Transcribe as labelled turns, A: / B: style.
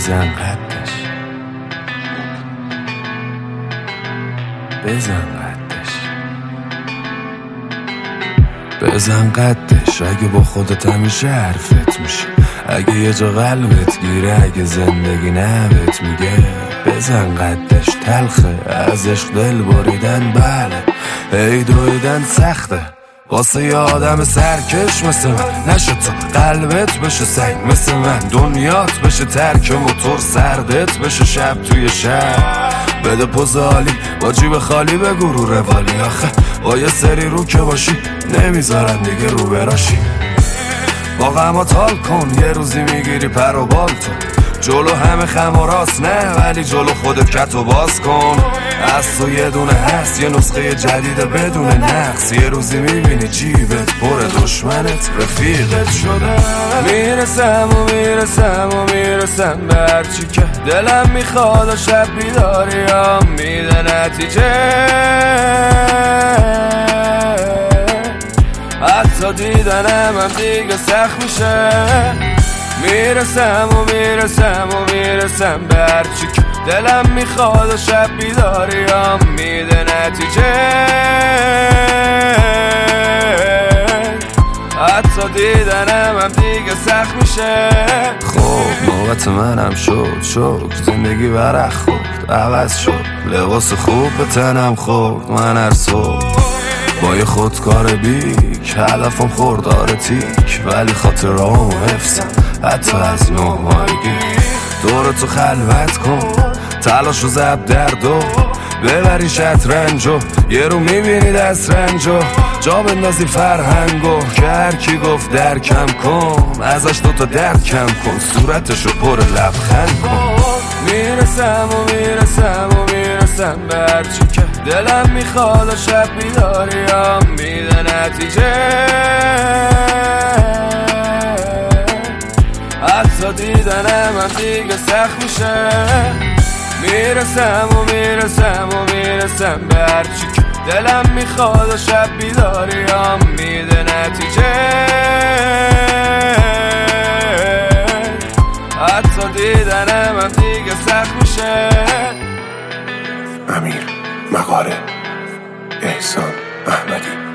A: بزن قدش، بزن قدش، بزن قدش. اگه با خودت همیشه حرفت میشه، اگه یه جا قلبت گیره، اگه زندگی نبت میگه بزن قدش. تلخه از عشق دل بریدن، بله ای دویدن سخته واسه یه آدم سرکش مثل من. نشه تو قلبت بشه سنگ مثل من، دنیات بشه ترک موتور، سردت بشه شب توی شب. بده پوز عالی با جیب خالی، بگو رو روالی. آخه با یه سری رو که باشی نمیذارن دیگه رو براشی. با غمات حال کن، یه روزی میگیری پر و بال تو. جلو همه خم و راست نه، ولی جلو خودت کت و باز کن. از تو یه دونه هست، یه نسخه جدیده بدون نقص. یه روزی میبینی جیبت پر دشمنت رفیقت شده. میرسم و میرسم و میرسم به هرچی که دلم میخواد و شب بیداریم میده نتیجه. حتی دیدنم هم دیگه سخت میشه. میرسم و میرسم و میرسم به هرچی که دلم میخواد و شب بیداریم میده نتیجه. حتی دیدنم هم دیگه سخت میشه. خب نوبت منم شد زندگی برق خورد، عوض شد لباس خوب به تنم خورد. من هر صبح با یه خودکار بیک، هدفم خوردار تیک، ولی خاطرامو حفظم حتی از نومایگی. دورتو خلوت کن، تلاشو زب دردو ببری شطرنجو. یه رو میبینی دست رنجو، جا بندازی فرهنگو. که هرکی گفت درکم کن، ازش دوتا درد کم کن، صورتشو پر لبخند کن. میرسم و میرسم و میرسم به هرچی که دلم میخواد و شب بیداریم میده نتیجه. حتی دیدنم هم دیگه سخت میشه. میرسم و میرسم و میرسم به هرچی که دلم میخواد و شب بیداریم میده نتیجه. حتی دیدنم هم دیگه سخت میشه.
B: امیر مقاله، احسان احمدی.